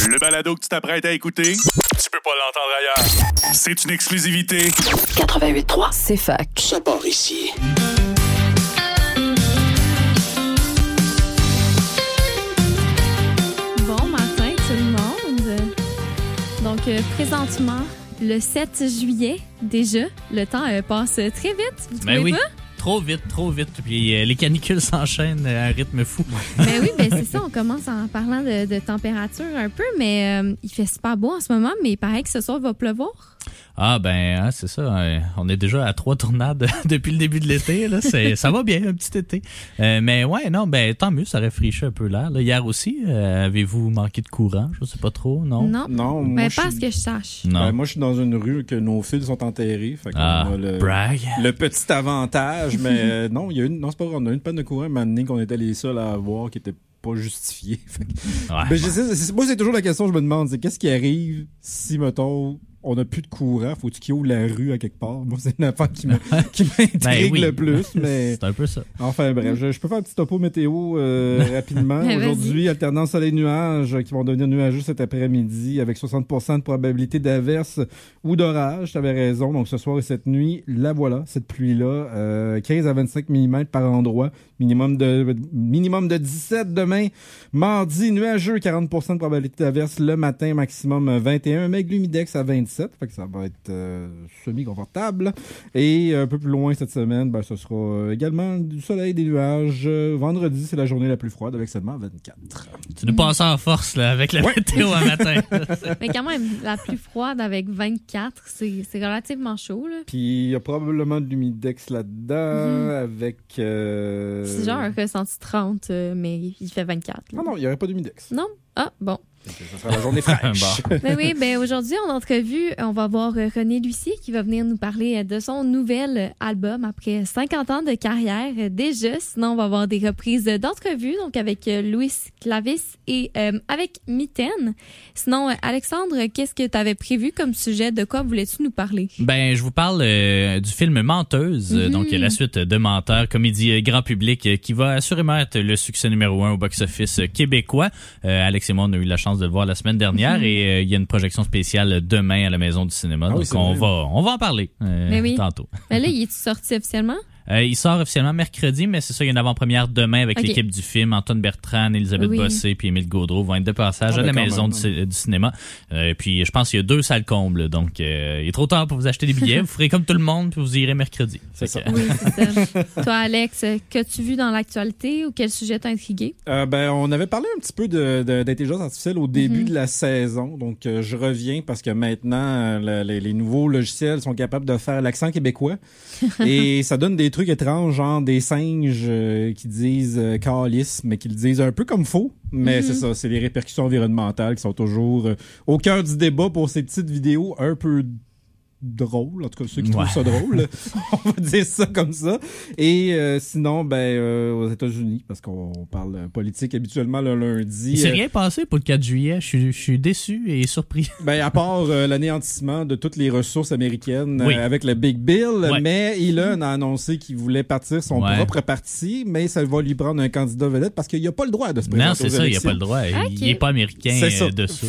Le balado que tu t'apprêtes à écouter, tu peux pas l'entendre ailleurs. C'est une exclusivité. 88.3, c'est fac. Ça part ici. Bon matin tout le monde. Donc, présentement, le 7 juillet, déjà, le temps passe très vite. Vous trouvez oui. pas? Trop vite. Puis les canicules s'enchaînent à un rythme fou. Ben oui, c'est ça. On commence en parlant de température un peu, mais il fait super beau en ce moment, mais il paraît que ce soir, il va pleuvoir. Ah ben, c'est ça. On est déjà à 3 tornades depuis le début de l'été. Là. Ça va bien, un petit été. Mais ouais, non, ben tant mieux, ça rafraîchit un peu l'air. Là, hier aussi, avez-vous manqué de courant? Je sais pas trop, non? Non, moi, pas à ce que je sache. Non. Ben, moi, je suis dans une rue que nos fils sont enterrés. Fait qu'on a brag. le petit avantage, mais non, c'est pas vrai. On a eu une panne de courant un moment donné qu'on était les seuls à avoir qui était pas justifié. Ben, moi, c'est toujours la question que je me demande, c'est qu'est-ce qui arrive si, mettons, on n'a plus de courant, faut-tu qu'il ouvre la rue à quelque part? Moi, c'est une affaire qui m'intrigue le plus. Mais... C'est un peu ça. Enfin, bref, je peux faire un petit topo météo rapidement. Ben, aujourd'hui, alternance soleil-nuages qui vont devenir nuageux cet après-midi avec 60% de probabilité d'averse ou d'orage. Tu avais raison. Donc, ce soir et cette nuit, la voilà, cette pluie-là. 15 à 25 mm par endroit. Minimum de 17 demain. Mardi, nuageux, 40% de probabilité d'averse le matin, maximum 21. Mais glumidex à 27. Fait que ça va être semi-confortable. Et un peu plus loin cette semaine, ce sera également du soleil, des nuages. Vendredi, c'est la journée la plus froide avec seulement 24. Tu nous passes en force là, avec la météo à matin. Mais quand même, la plus froide avec 24, c'est relativement chaud. Là. Puis il y a probablement de l'humidex là-dedans avec... C'est genre un ressenti 30, mais il fait 24. Là. Ah non, il n'y aurait pas d'humidex. Non? Ah, bon. Ça sera la journée fraîche. Ben oui, aujourd'hui, en entrevue, on va voir René Lucie qui va venir nous parler de son nouvel album après 50 ans de carrière déjà. Sinon, on va avoir des reprises d'entrevues, donc avec Louis Clavis et avec Mitaine. Sinon, Alexandre, qu'est-ce que tu avais prévu comme sujet? De quoi voulais-tu nous parler? Ben, je vous parle du film Menteuse, donc la suite de Menteur, comédie grand public qui va assurément être le succès numéro 1 au box-office québécois. Alex et moi, on a eu la chance de le voir la semaine dernière et il y a une projection spéciale demain à la Maison du cinéma. Donc on va en parler tantôt. Mais là, il est sorti officiellement? Il sort officiellement mercredi, mais c'est ça, il y a une avant-première demain avec l'équipe du film. Antoine Bertrand, Elisabeth Bossé puis Émile Gaudreau vont être de passage à la Maison du cinéma. Puis je pense qu'il y a 2 salles combles, donc il est trop tard pour vous acheter des billets. Vous ferez comme tout le monde puis vous irez mercredi. C'est ça. Oui, c'est ça. Toi, Alex, qu'as-tu vu dans l'actualité ou quel sujet t'a intrigué? On avait parlé un petit peu d'intelligence artificielle au début de la saison, donc je reviens parce que maintenant les nouveaux logiciels sont capables de faire l'accent québécois et ça donne des trucs étranges, genre des singes qui disent calice, mais qui le disent un peu comme faux. Mais c'est ça, c'est les répercussions environnementales qui sont toujours au cœur du débat pour ces petites vidéos un peu drôle, en tout cas ceux qui trouvent ça drôle, on va dire ça comme ça. Et sinon, aux États-Unis, parce qu'on parle politique habituellement le lundi. Il s'est rien passé pour le 4 juillet, je suis déçu et surpris. À part l'anéantissement de toutes les ressources américaines avec le Big Bill, mais Elon a annoncé qu'il voulait partir son propre parti, mais ça va lui prendre un candidat vedette parce qu'il n'a pas le droit de se présenter. Non, c'est ça, il n'a pas le droit. Il n'est pas américain dessous.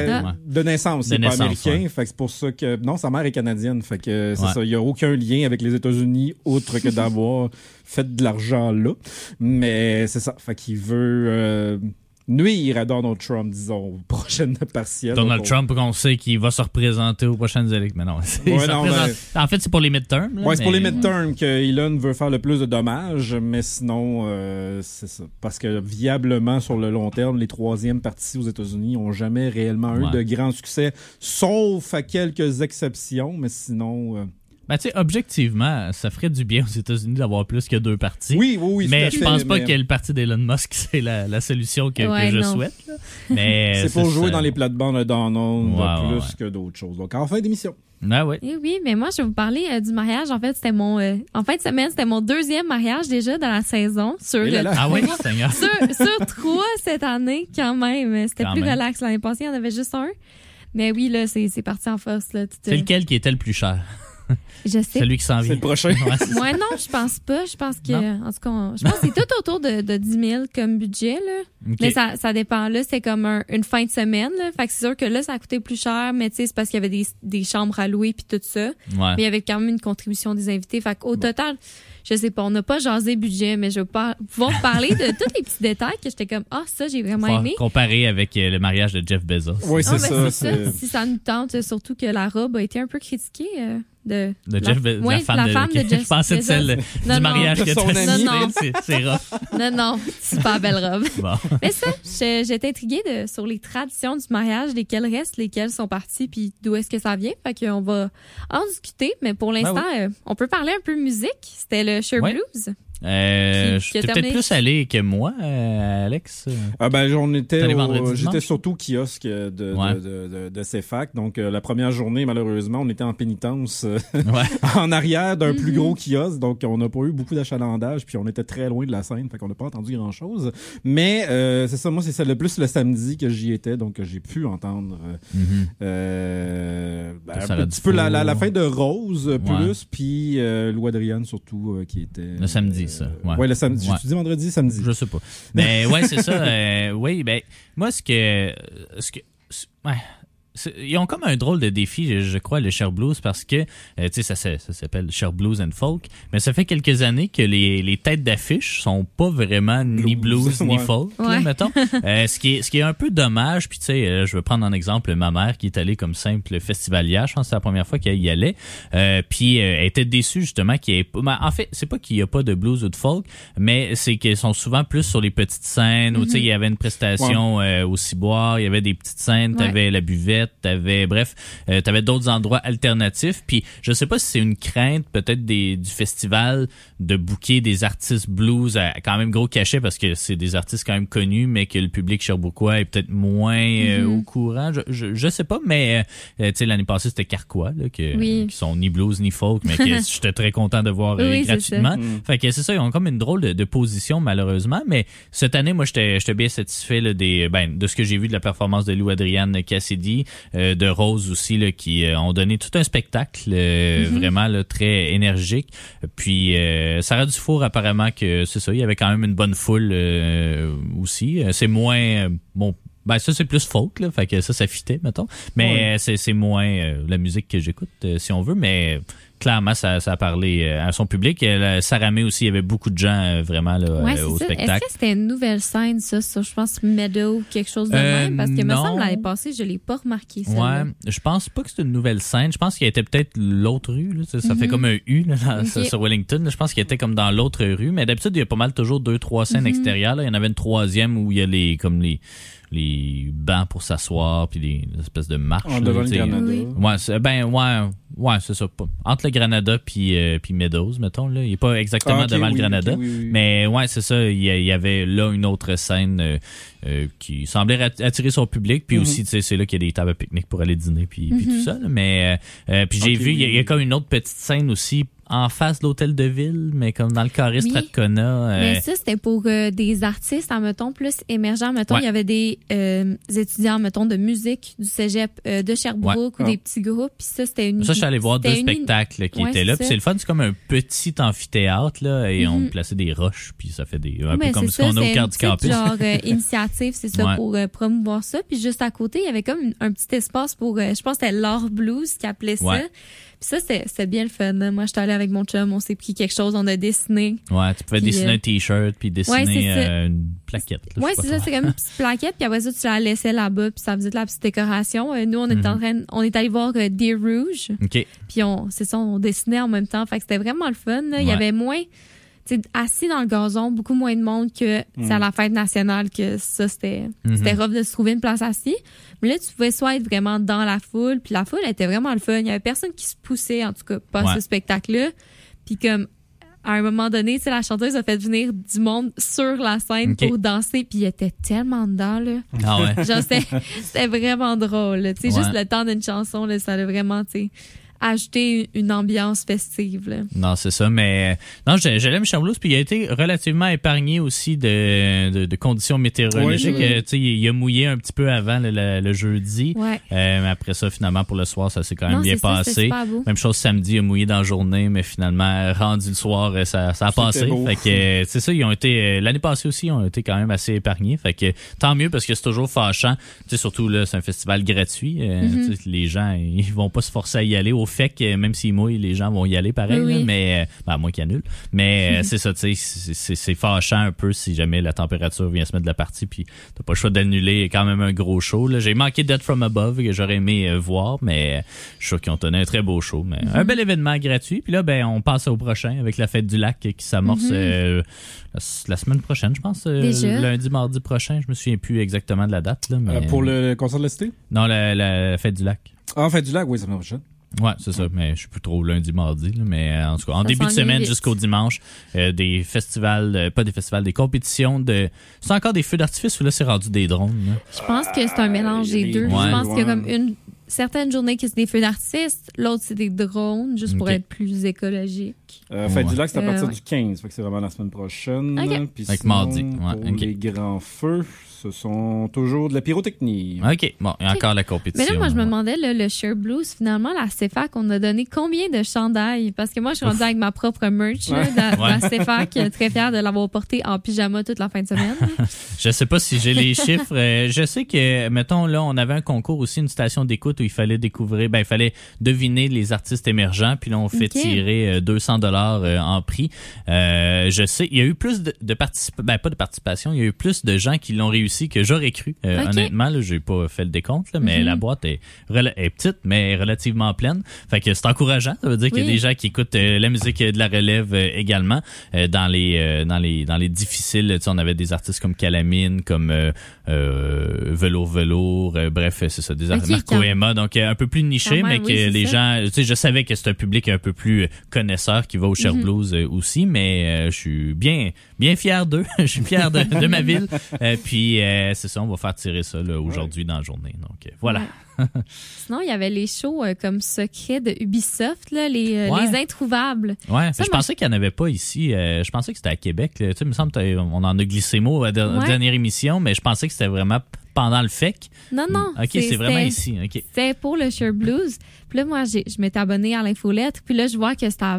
De naissance, il n'est pas américain. Fait que c'est pour ça que... Non, sa mère est canadienne. Fait que c'est ça, il n'y a aucun lien avec les États-Unis autre que d'avoir fait de l'argent là. Mais c'est ça, fait qu'il veut nuire à Donald Trump, disons, aux prochaines partielles. Donald Trump, on sait qu'il va se représenter aux prochaines élections. Mais non, en fait, c'est pour les midterms. C'est pour les midterms que Elon veut faire le plus de dommages, mais sinon, c'est ça. Parce que viablement, sur le long terme, les troisièmes partis aux États-Unis n'ont jamais réellement eu de grand succès, sauf à quelques exceptions, mais sinon... tu sais, objectivement, ça ferait du bien aux États-Unis d'avoir plus que 2 partis. Oui. Mais je pense pas que le parti d'Elon Musk, c'est la solution que je souhaite. Là. Mais c'est pour jouer dans les plates-bandes de Donald plus que d'autres choses. Donc, en fin d'émission. Oui, mais moi, je vais vous parler du mariage. En fait, c'était en fin de semaine, c'était mon 2e mariage déjà dans la saison. Ah oui, Seigneur. sur 3 cette année, quand même. C'était plus relax. L'année passée, il y en avait juste un. Mais oui, là, c'est parti en force. Là, c'est lequel qui était le plus cher? Je sais. Celui qui s'en vient. C'est le prochain. Ouais, c'est ça. Moi, non, je pense pas. Je pense que, Non. en tout cas, je pense que c'est tout autour de 10 000 comme budget, là. OK. Mais ça dépend. Là, c'est comme une fin de semaine, là. Fait que c'est sûr que là, ça a coûté plus cher, mais tu sais, c'est parce qu'il y avait des chambres à louer puis tout ça. Ouais. Mais il y avait quand même une contribution des invités. Fait qu'au total, je sais pas, on n'a pas jasé budget, mais je vais pouvoir vous parler de tous les petits détails que j'étais comme, ça, j'ai vraiment Faut aimé. comparer avec le mariage de Jeff Bezos. Oui, c'est ça. C'est ça. Si ça nous tente, surtout que la robe a été un peu critiquée de Jeff Bezos, ouais, la femme de Jeff. Je pensais de celle Non, du mariage non. que Son t'as ami. Non. cité. C'est rough. Non, super belle robe. Bon. Mais ça, j'étais intriguée sur les traditions du mariage, lesquelles restent, lesquelles sont parties, puis d'où est-ce que ça vient. Fait qu'on va en discuter, mais pour l'instant, on peut parler un peu musique. C'était le Cher Ouais. Blues. Je qui a suis peut-être terminé. plus allé que moi, Alex. Ah ben, T'es allé vendredi, j'étais dimanche? surtout au kiosque de CFAC. Donc, la première journée, malheureusement, on était en pénitence Ouais. en arrière d'un plus gros kiosque. Donc, on n'a pas eu beaucoup d'achalandage. Puis, on était très loin de la scène. Fait qu'on n'a pas entendu grand-chose. Mais, c'est ça. Moi, c'est ça le plus le samedi que j'y étais. Donc, j'ai pu entendre un petit peu la fin de Rose plus. Puis, Lou Adriane surtout qui était... Le samedi, ça. Ouais, le samedi. Ouais. J'ai-tu dit vendredi, samedi? Je sais pas. Mais ouais, c'est ça. Oui, ben moi ils ont comme un drôle de défi, je crois, le Cher Blues, parce que, tu sais, ça s'appelle Cher Blues and Folk, mais ça fait quelques années que les têtes d'affiche sont pas vraiment ni blues ni Ouais. folk, là, Ouais. mettons. Ce qui est un peu dommage, puis tu sais, je vais prendre en exemple ma mère qui est allée comme simple festivalière, je pense que c'est la première fois qu'elle y allait, puis elle était déçue justement qu'il y ait pas, en fait, c'est pas qu'il y a pas de blues ou de folk, mais c'est qu'ils sont souvent plus sur les petites scènes, où tu sais, il y avait une prestation au Ciboire, il y avait des petites scènes, t'avais la buvette, t'avais d'autres endroits alternatifs, puis je sais pas si c'est une crainte peut-être du festival de booker des artistes blues à quand même gros cachet, parce que c'est des artistes quand même connus, mais que le public sherbrookois est peut-être moins au courant, je sais pas, mais tu sais, l'année passée c'était Carquois là, qui sont ni blues ni folk, mais que j'étais très content de voir gratuitement. Fait que c'est ça, ils ont comme une drôle de position malheureusement, mais cette année moi j'étais bien satisfait là, de ce que j'ai vu de la performance de Lou Adriane Cassidy, de Rose aussi là, qui ont donné tout un spectacle vraiment là, très énergique. Puis Sarah Dufour, apparemment que c'est ça, il y avait quand même une bonne foule aussi. C'est moins ben ça c'est plus folk là, fait que ça fitait mettons. Mais c'est moins la musique que j'écoute si on veut, mais clairement, ça a parlé à son public. Sarah May aussi, il y avait beaucoup de gens vraiment là, au spectacle. Est-ce que c'était une nouvelle scène, ça je pense Meadow, quelque chose de même? Parce que me semble l'année passée, je l'ai pas remarqué. Ouais, je pense pas que c'est une nouvelle scène. Je pense qu'il était peut-être l'autre rue. Là. Ça fait comme un U là, sur Wellington. Là. Je pense qu'il était comme dans l'autre rue. Mais d'habitude, il y a pas mal toujours 2-3 scènes extérieures. Là. Il y en avait une troisième où il y a les bancs pour s'asseoir puis des espèces de marches. En devant le Granada. Ouais, c'est ça. Entre le Granada puis Meadows, mettons. Là. Il est pas exactement devant le Granada. Oui. Mais ouais, c'est ça. Il y avait là une autre scène qui semblait attirer son public. Puis aussi, tu sais, c'est là qu'il y a des tables à pique-nique pour aller dîner puis tout ça. Là. Mais puis j'ai vu, il y a comme une autre petite scène aussi en face de l'hôtel de ville, mais comme dans le carré Strathcona. Mais ça, c'était pour des artistes, mettons, plus émergents. Mettons, il y avait des étudiants, mettons, de musique du cégep de Sherbrooke ou des petits groupes. Puis ça, c'était une... Ça, je suis allé voir 2 spectacles qui étaient là. Puis c'est le fun, c'est comme un petit amphithéâtre, là, et on plaçait des roches, puis ça fait un peu comme ce qu'on a au cœur du campus. Genre initiative, c'est ça, pour promouvoir ça. Puis juste à côté, il y avait comme un petit espace pour, je pense que c'était l'Art Blues qui appelait ça. Puis ça, c'était bien le fun. Moi, j'étais allée avec mon chum, on s'est pris quelque chose, on a dessiné. Ouais, tu pouvais dessiner un t-shirt puis dessiner une plaquette. Là, ouais, c'est ça, c'est comme une petite plaquette, puis après ça, tu la laissais là-bas, puis ça faisait de la petite décoration. Nous, on est allé voir Deer Rouge. OK. Puis on dessinait en même temps, fait que c'était vraiment le fun. Là. Il y avait moins... assis dans le gazon, beaucoup moins de monde que à la fête nationale, que ça, c'était rough de se trouver une place assise. Mais là, tu pouvais soit être vraiment dans la foule, puis la foule était vraiment le fun. Il y avait personne qui se poussait, en tout cas, pas ce spectacle-là. Puis comme, à un moment donné, la chanteuse a fait venir du monde sur la scène pour danser, puis il était tellement dedans, là. Ah ouais? Genre, c'était vraiment drôle, tu sais, juste le temps d'une chanson, là, ça a vraiment, tu sais... ajouter une ambiance festive. Là. Non, c'est ça, mais non, je l'aime Charles puis il a été relativement épargné aussi de conditions météorologiques. Tu sais, il a mouillé un petit peu avant le jeudi. Ouais. Mais après ça, finalement, pour le soir, ça s'est quand même bien c'est ça, passé. c'est super beau. Même chose samedi, il a mouillé dans la journée, mais finalement, rendu le soir, ça a passé. beau. Fait que c'est ça, ils ont été l'année passée aussi, ils ont été quand même assez épargnés. Fait que tant mieux parce que c'est toujours fâchant. Tu sais, surtout là, c'est un festival gratuit. Tu sais, les gens, ils vont pas se forcer à y aller. Au fait que même s'ils mouillent, les gens vont y aller pareil. Oui. Là, mais à moins qu'ils annulent. Mais c'est ça, tu sais, c'est fâchant un peu si jamais la température vient se mettre de la partie, puis t'as pas le choix d'annuler quand même un gros show. Là. J'ai manqué Dead From Above que j'aurais aimé voir, mais je suis sûr qu'ils ont tenu un très beau show. Mais un bel événement gratuit. Puis là, on passe au prochain avec la fête du lac qui s'amorce la semaine prochaine, je pense. Lundi, mardi prochain. Je me souviens plus exactement de la date. Là, mais... Pour le concert de la Cité? Non, la fête du lac. Ah, fête du lac, oui, ça semaine prochaine. Ouais, c'est ça, mais je suis plus trop lundi, mardi, là, mais en tout cas, en Ça début de semaine vite. jusqu'au dimanche, des festivals, pas des festivals, des compétitions c'est encore des feux d'artifice ou là c'est rendu des drones? Là? Je pense que c'est un mélange des deux. Ouais. Je pense qu'il y a comme une certaine journée que c'est des feux d'artifice, l'autre c'est des drones, juste pour Ok. être plus écologique. Fête du lac, c'est à partir ouais. du 15, fait que c'est vraiment la semaine prochaine. Ok. Puis Avec sinon, mardi, ouais, pour ok. les grands feux, ce sont toujours de la pyrotechnie. OK, bon, il y a encore la compétition. Mais là, moi, je me ouais. demandais, là, le Share Blues, finalement, la CFAC, on a donné combien de chandails? Parce que moi, je suis rendue avec ma propre merch là, de la CFAC, très fière de l'avoir portée en pyjama toute la fin de semaine. Je sais pas si j'ai les chiffres. Je sais que, mettons, là, on avait un concours aussi, une station d'écoute où il fallait découvrir, il fallait deviner les artistes émergents, puis là, on fait Ok. tirer $200 en prix. Je sais, il y a eu plus de participation, pas de participation, il y a eu plus de gens qui l'ont réussi que j'aurais cru. Ok. Honnêtement, là, j'ai pas fait le décompte, là, mais la boîte est petite, mais relativement pleine. Fait que c'est encourageant. Ça veut dire qu'il y a Oui. des gens qui écoutent la musique de la relève également. Dans les difficiles, tu sais, on avait des artistes comme Calamine, comme Velours, bref, c'est ça, des artistes Marco quand- Emma, donc un peu plus niché, quand même, mais que oui, c'est les ça. gens, tu sais, je savais que c'est un public un peu plus connaisseur qui va au Cher Blues aussi, mais je suis bien fier d'eux. Je suis fier de ma ville. Puis c'est ça, on va faire tirer ça là, aujourd'hui dans la journée. Donc voilà. Ouais. Sinon, il y avait les shows comme Secret de Ubisoft, là, les Ouais. Introuvables. Ouais, Ça, je moi, pensais qu'il n'y en avait pas ici. Je pensais que c'était à Québec. Là. Tu sais, il me semble qu'on en a glissé mot à la Ouais. dernière émission, mais je pensais que c'était vraiment pendant le FEC. Non, non. OK, c'est vraiment c'était- ici. OK. C'était pour le Share Blues. Puis là, moi, je m'étais abonnée à l'infolettre. Puis là, je vois que c'était à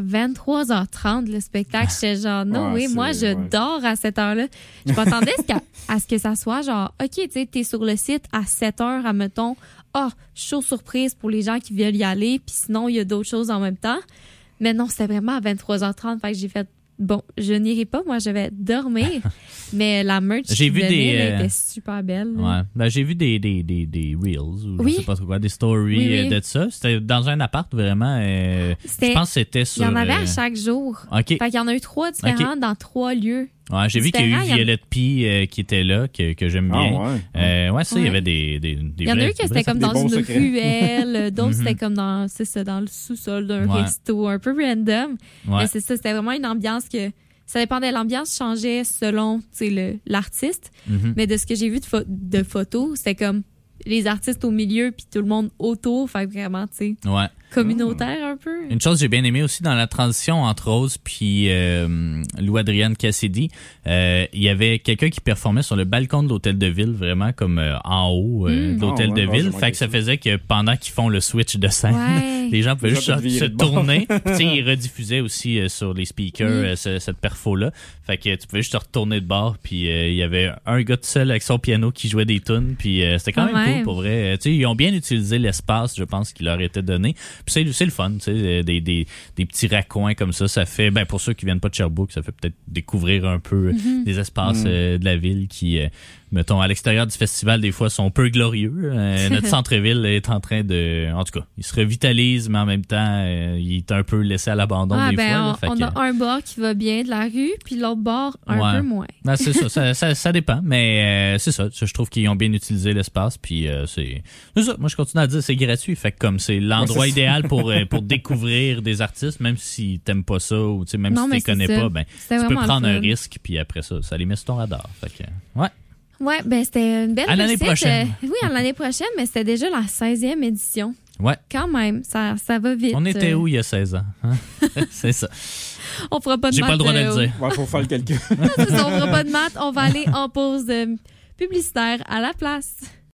23h30 le spectacle. J'étais genre, non, Ouais, oui, moi, je dors à cette heure-là. Je m'attendais à ce que ça soit genre, OK, tu sais, t'es sur le site à 7h, admettons. Show surprise pour les gens qui veulent y aller. Puis sinon, il y a d'autres choses en même temps. Mais non, c'était vraiment à 23h30. Fait que j'ai fait, bon, je n'irai pas. Moi, je vais dormir. Mais la merch J'ai qui vu donnait, des, là, était super belle. Ouais. Ben, j'ai vu des reels ou Oui. je sais pas trop quoi, des stories Oui, oui. de ça. C'était dans un appart vraiment. C'était- Je pense que c'était Il sur. y en avait à chaque jour. OK. Fait qu'il y en a eu 3 différents dans 3 lieux. Ouais, j'ai vu qu'il y a différents, eu il y en- Violette P qui était là, que j'aime bien. ouais. Ça, il y Ouais. avait des Il y en a eu que c'était comme dans des bons une secrets. ruelle, d'autres c'était comme dans le sous-sol d'un Ouais. resto, un peu random. Ouais. Mais c'est ça, c'était vraiment une ambiance que ça dépendait. L'ambiance changeait selon tu sais, l'artiste. Mhm. Mais de ce que j'ai vu de photos, c'était comme les artistes au milieu puis tout le monde autour. Fait que vraiment, tu sais, Ouais. communautaire un peu. Une chose que j'ai bien aimé aussi dans la transition entre Rose puis Lou-Adrienne Cassidy, il y avait quelqu'un qui performait sur le balcon de l'hôtel de ville, vraiment comme en haut de l'hôtel de ville. Fait que ça faisait que pendant qu'ils font le switch de scène, Ouais. les gens pouvaient Les juste gens peuvent se virer de bord. tourner. Tu sais, ils rediffusaient aussi sur les speakers cette perfo-là. Fait que tu pouvais juste te retourner de bord, puis il y avait un gars tout seul avec son piano qui jouait des tunes, puis c'était quand même cool pour vrai. Tu sais, ils ont bien utilisé l'espace, je pense, qui leur était donné. Puis c'est le fun, tu sais, des petits raccoins comme ça fait, pour ceux qui viennent pas de Sherbrooke, ça fait peut-être découvrir un peu des espaces de la ville qui, mettons, à l'extérieur du festival, des fois, sont peu glorieux. Notre centre-ville est en train de, en tout cas, il se revitalise, mais en même temps, il est un peu laissé à l'abandon des fois. Là, on a un bord qui va bien de la rue, puis l'autre bord un peu moins. Non, c'est ça dépend, mais c'est ça. Je trouve qu'ils ont bien utilisé l'espace, puis c'est ça. Moi, je continue à dire c'est gratuit, fait que comme c'est l'endroit idéal pour découvrir des artistes, même si t'aimes pas ça ou tu sais, même si tu les connais pas, C'était tu peux vraiment prendre le un fun. risque, puis après ça les met sur ton radar. Fait que ouais. Ouais, c'était une belle À l'année réussite. prochaine. Oui, à l'année prochaine, mais c'était déjà la 16e édition. Ouais. Quand même, ça va vite. On était où il y a 16 ans? Hein? C'est ça. On fera pas de J'ai maths. pas le droit de le dire. Ouais, faut faire le calcul. C'est ça, on fera pas de maths. On va aller en pause publicitaire à la place.